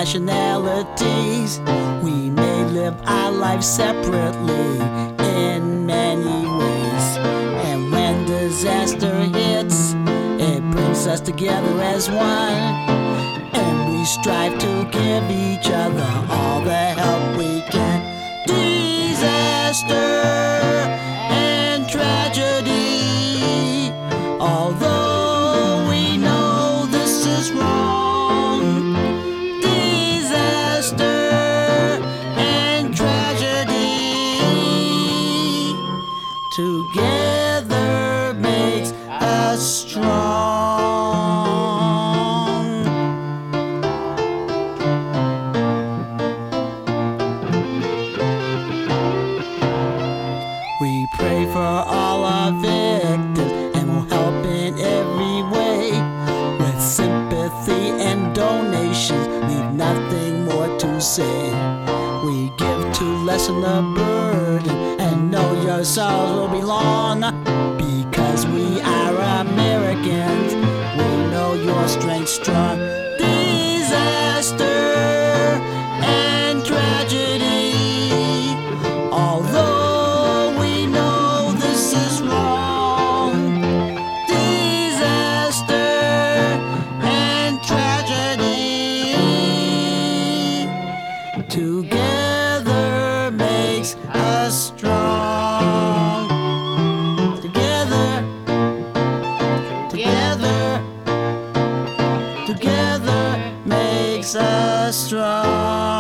nationalities. We may live our life separately in many ways, and when disaster hits, it brings us together as one, and we strive to give each other all the help we can. Disaster and tragedy, although we know this is wrong. Disaster and tragedy together makes us strong. We pray for all our victims and will help in every way with sympathy and donations. Leave nothing more to say. We give to lessen the burden and know your sorrows will be long, because we are Americans. We know your strength strong. Disaster and tragedy, although we know this is wrong. Disaster and tragedy together makes us strong. Together, together, together makes us strong.